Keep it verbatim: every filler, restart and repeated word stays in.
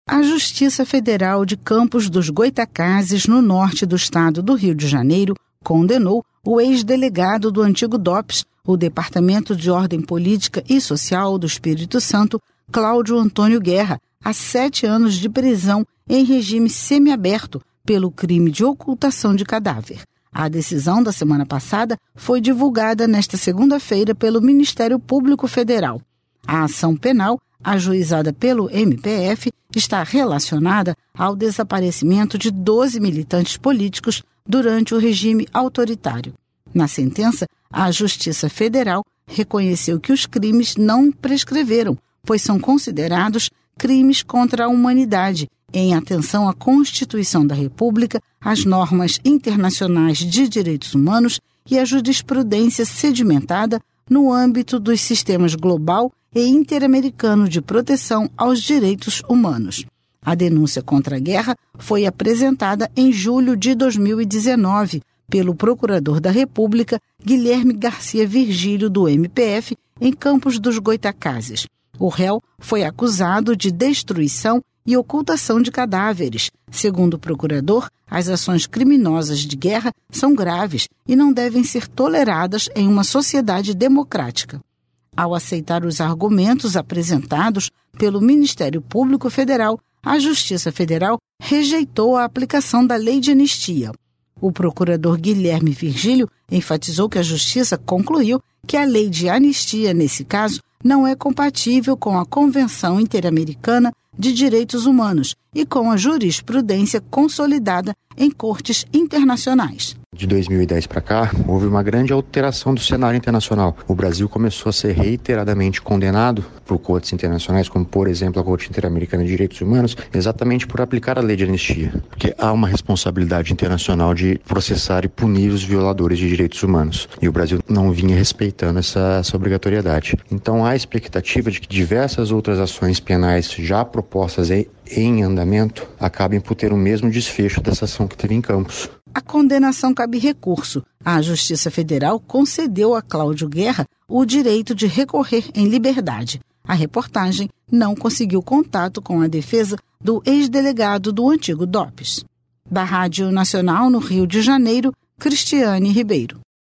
A Justiça Federal de Campos dos Goytacazes, no norte do estado do Rio de Janeiro, condenou o ex-delegado do antigo DOPS, o Departamento de Ordem Política e Social do Espírito Santo, Cláudio Antônio Guerra, a sete anos de prisão em regime semiaberto pelo crime de ocultação de cadáver. A decisão da semana passada foi divulgada nesta segunda-feira pelo Ministério Público Federal. A ação penal, ajuizada pelo M P F, está relacionada ao desaparecimento de doze militantes políticos durante o regime autoritário. Na sentença, a Justiça Federal reconheceu que os crimes não prescreveram, pois são considerados crimes contra a humanidade, em atenção à Constituição da República, às normas internacionais de direitos humanos e à jurisprudência sedimentada no âmbito dos sistemas global e interamericano de proteção aos direitos humanos. A denúncia contra a Guerra foi apresentada em julho de dois mil e dezenove pelo Procurador da República, Guilherme Garcia Virgílio, do M P F, em Campos dos Goytacazes. O réu foi acusado de destruição e ocultação de cadáveres. Segundo o procurador, as ações criminosas de guerra são graves e não devem ser toleradas em uma sociedade democrática. Ao aceitar os argumentos apresentados pelo Ministério Público Federal, a Justiça Federal rejeitou a aplicação da lei de anistia. O procurador Guilherme Virgílio enfatizou que a Justiça concluiu que a lei de anistia, nesse caso, não é compatível com a Convenção Interamericana de Direitos Humanos e com a jurisprudência consolidada em cortes internacionais. De dois mil e dez para cá, houve uma grande alteração do cenário internacional. O Brasil começou a ser reiteradamente condenado por cortes internacionais, como, por exemplo, a Corte Interamericana de Direitos Humanos, exatamente por aplicar a lei de anistia, porque há uma responsabilidade internacional de processar e punir os violadores de direitos humanos. E o Brasil não vinha respeitando essa, essa obrigatoriedade. Então, há a expectativa de que diversas outras ações penais já propostas em, em andamento acabem por ter o mesmo desfecho dessa ação que teve em Campos. A condenação cabe recurso. A Justiça Federal concedeu a Cláudio Guerra o direito de recorrer em liberdade. A reportagem não conseguiu contato com a defesa do ex-delegado do antigo DOPS. Da Rádio Nacional no Rio de Janeiro, Cristiane Ribeiro.